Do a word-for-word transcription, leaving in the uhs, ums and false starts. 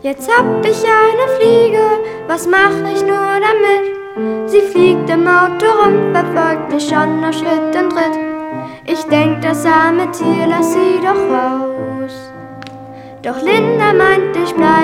Jetzt hab ich eine Fliege, was mach ich nur damit? Sie fliegt im Auto rum, verfolgt mich schon noch Schritt und Tritt. Ich denk, das arme Tier, lass sie doch raus. Doch Linda meint, ich bleib